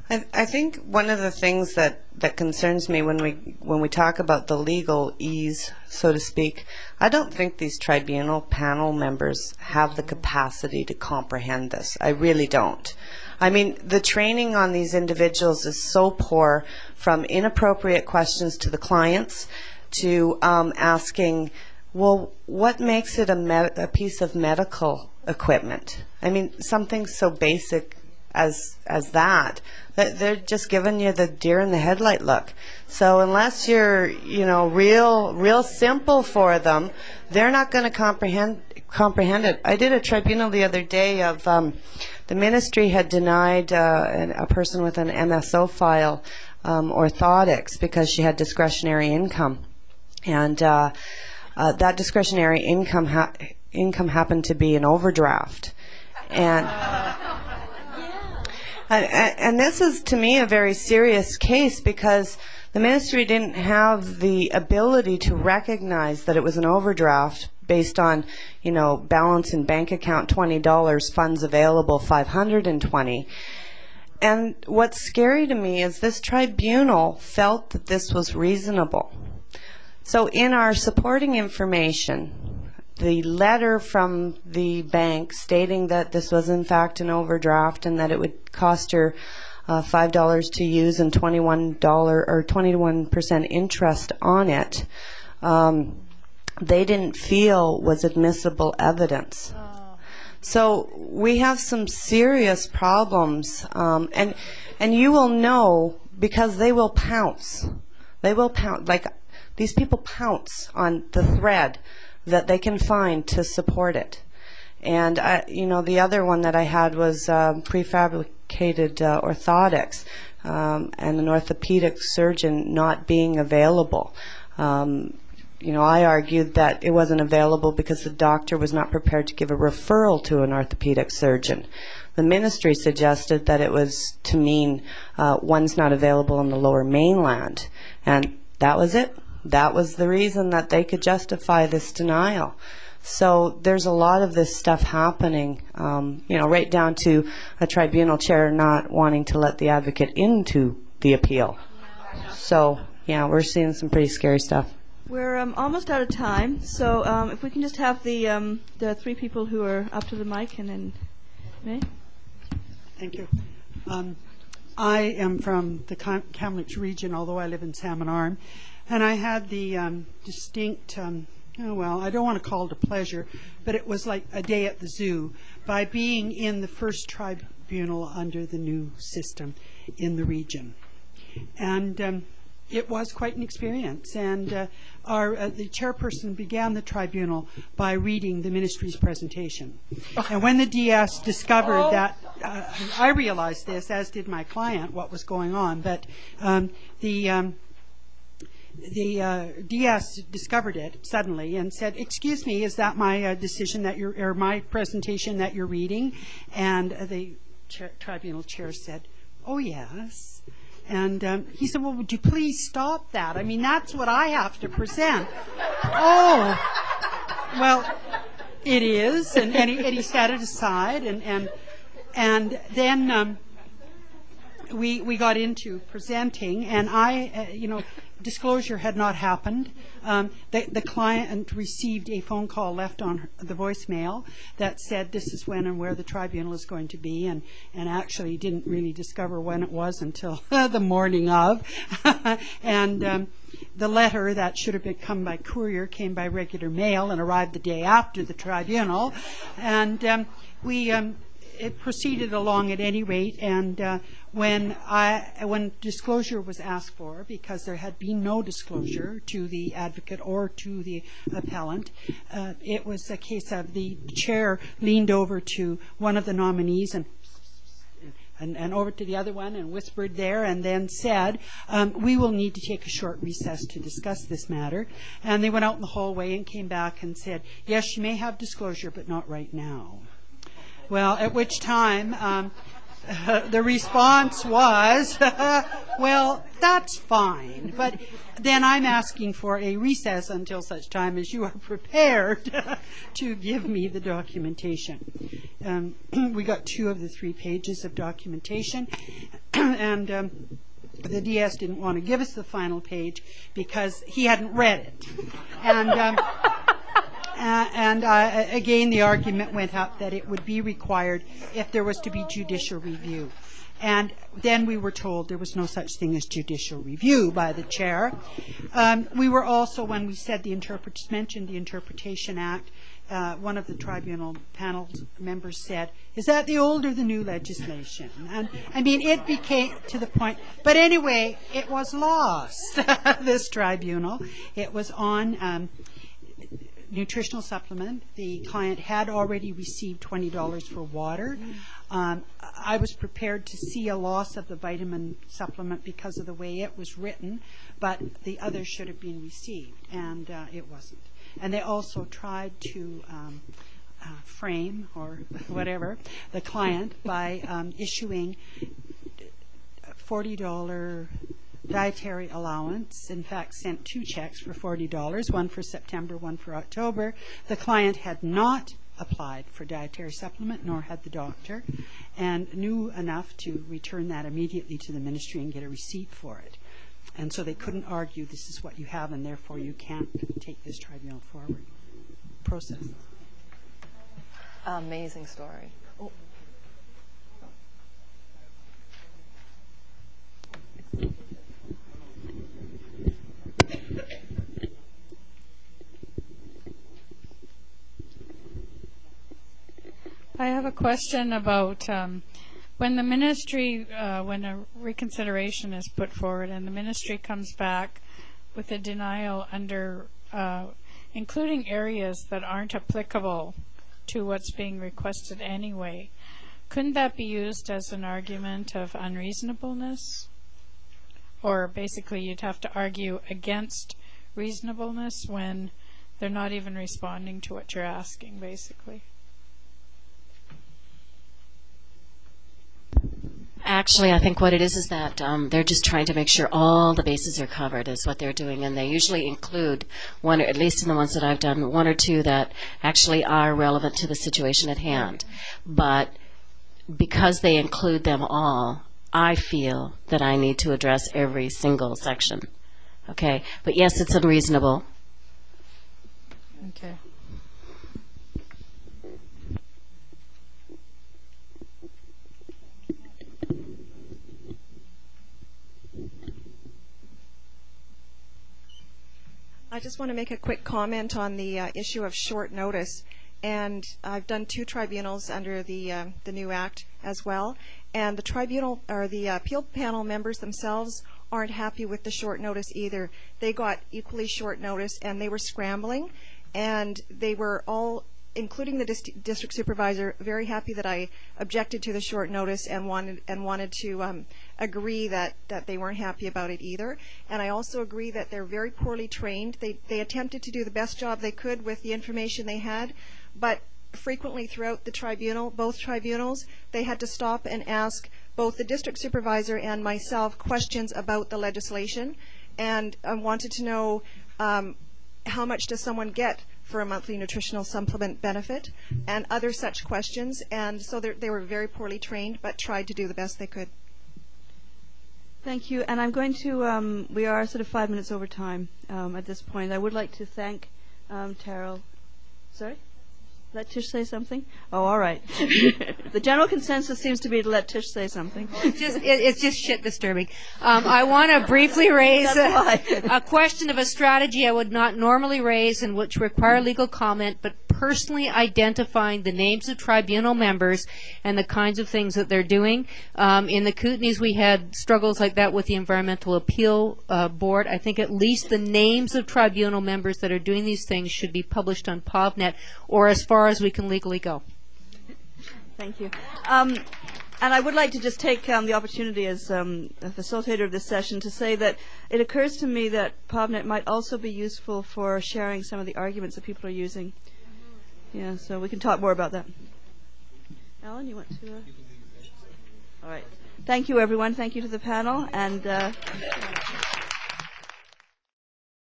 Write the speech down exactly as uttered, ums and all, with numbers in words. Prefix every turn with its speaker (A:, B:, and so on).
A: I, I think one of the things that, that concerns me when we when we talk about the legal ease, so to speak, I don't think these tribunal panel members have the capacity to comprehend this. I really don't. I mean, the training on these individuals is so poor, from inappropriate questions to the clients to um, asking, well, what makes it a, med- a piece of medical equipment? I mean, something so basic as as that. They're just giving you the deer in the headlight look. So unless you're, you know, real real simple for them, they're not going to comprehend comprehend it. I did a tribunal the other day of um, the ministry had denied uh, an, a person with an M S O file um, orthotics because she had discretionary income, and uh, uh, that discretionary income ha- income happened to be an overdraft, and. And, and this is, to me, a very serious case because the ministry didn't have the ability to recognize that it was an overdraft based on, you know, balance in bank account twenty dollars, funds available five hundred twenty dollars. And what's scary to me is this tribunal felt that this was reasonable. So in our supporting information, the letter from the bank stating that this was in fact an overdraft and that it would cost her uh, five dollars to use and twenty-one dollars or twenty-one percent interest on it, um, they didn't feel was admissible evidence. Oh. So we have some serious problems, um, and and you will know because they will pounce. They will pounce. Like, these people pounce on the thread that they can find to support it. And, I, you know, the other one that I had was um, prefabricated uh, orthotics um, and an orthopedic surgeon not being available. Um, you know, I argued that it wasn't available because the doctor was not prepared to give a referral to an orthopedic surgeon. The ministry suggested that it was to mean uh, one's not available in the Lower Mainland. And that was it. That was the reason that they could justify this denial. So there's a lot of this stuff happening, um, you know, right down to a tribunal chair not wanting to let the advocate into the appeal. So, yeah, we're seeing some pretty scary stuff.
B: We're um, almost out of time, so um, if we can just have the um, the three people who are up to the mic, and then May.
C: Thank you. Um, I am from the Cam- Kamloops region, although I live in Salmon Arm. And I had the um, distinct, um, oh well, I don't want to call it a pleasure, but it was like a day at the zoo by being in the first tribunal under the new system in the region. And um, it was quite an experience. And uh, our uh, the chairperson began the tribunal by reading the ministry's presentation. And when the D S discovered oh. that, uh, I realized this, as did my client, what was going on. But um, the... Um, The uh, D S discovered it suddenly and said, "Excuse me, is that my uh, decision that you're, or my presentation that you're reading?" And uh, the chair, tribunal chair said, "Oh yes." And um, he said, "Well, would you please stop that? I mean, that's what I have to present." Oh, well, it is, and, and, he, and he set it aside, and and and then um, we we got into presenting, and I, uh, you know. Disclosure had not happened. Um, the, the client received a phone call left on her, the voicemail that said this is when and where the tribunal is going to be, and, and actually didn't really discover when it was until the morning of. and um, the letter that should have been come by courier came by regular mail and arrived the day after the tribunal. And um, we... Um, It proceeded along at any rate, and uh, when I when disclosure was asked for, because there had been no disclosure to the advocate or to the appellant, uh, it was a case of the chair leaned over to one of the nominees and and, and over to the other one and whispered there, and then said, um, "We will need to take a short recess to discuss this matter." And they went out in the hallway and came back and said, "Yes, you may have disclosure, but not right now." Well, at which time um, uh, the response was, well, that's fine. But then I'm asking for a recess until such time as you are prepared to give me the documentation. Um, we got two of the three pages of documentation, and um, the D S didn't want to give us the final page because he hadn't read it. And um, uh, and uh, again, the argument went up that it would be required if there was to be judicial review. And then we were told there was no such thing as judicial review by the chair. Um, we were also, when we said the interpret mentioned the Interpretation Act, uh, one of the tribunal panel members said, "Is that the old or the new legislation?" And I mean, it became to the point. But anyway, it was lost. This tribunal. It was on Um, nutritional supplement. The client had already received twenty dollars for water. Um, I was prepared to see a loss of the vitamin supplement because of the way it was written, but the other should have been received, and uh, it wasn't. And they also tried to um, uh, frame, or whatever, the client by um, issuing forty dollars dietary allowance. In fact, sent two checks for forty dollars, one for September, one for October. The client had not applied for dietary supplement, nor had the doctor, and knew enough to return that immediately to the ministry and get a receipt for it. And so they couldn't argue this is what you have and therefore you can't take this tribunal forward. Process.
D: Amazing story. Oh.
E: I have a question about um, when the ministry, uh, when a reconsideration is put forward and the ministry comes back with a denial under, uh, including areas that aren't applicable to what's being requested anyway, couldn't that be used as an argument of unreasonableness? Or basically you'd have to argue against reasonableness when they're not even responding to what you're asking, basically.
F: Actually, I think what it is is that um, they're just trying to make sure all the bases are covered is what they're doing, and they usually include one, or at least in the ones that I've done, one or two that actually are relevant to the situation at hand. But because they include them all, I feel that I need to address every single section. Okay? But yes, it's unreasonable.
E: Okay.
G: I just want to make a quick comment on the uh, issue of short notice. And I've done two tribunals under the uh, the new act as well. And the tribunal or the uh, appeal panel members themselves aren't happy with the short notice either. They got equally short notice, and they were scrambling, and they were all, including the dis- district supervisor, very happy that I objected to the short notice and wanted and wanted to um, agree that, that they weren't happy about it either. And I also agree that they're very poorly trained. They they attempted to do the best job they could with the information they had, but frequently throughout the tribunal, both tribunals, they had to stop and ask both the district supervisor and myself questions about the legislation, and I wanted to know um, how much does someone get for a monthly nutritional supplement benefit, and other such questions. And so they were very poorly trained, but tried to do the best they could.
B: Thank you. And I'm going to, um, we are sort of five minutes over time um, at this point. I would like to thank um, Terrell. Sorry? Let Tish say something? Oh, all right. The general consensus seems to be to let Tish say something.
H: It's just, it, it's just shit disturbing. Um, I want to briefly raise a, a question of a strategy I would not normally raise and which require legal comment, but personally identifying the names of tribunal members and the kinds of things that they're doing. Um, in the Kootenays, we had struggles like that with the Environmental Appeal uh, Board. I think at least the names of tribunal members that are doing these things should be published on PubNet, or as far as we can legally go.
B: Thank you. Um, and I would like to just take um, the opportunity as um, a facilitator of this session to say that it occurs to me that PubNet might also be useful for sharing some of the arguments that people are using. Yeah, so we can talk more about that. Alan, you want to? Uh... All right. Thank you, everyone. Thank you to the panel. And. Uh,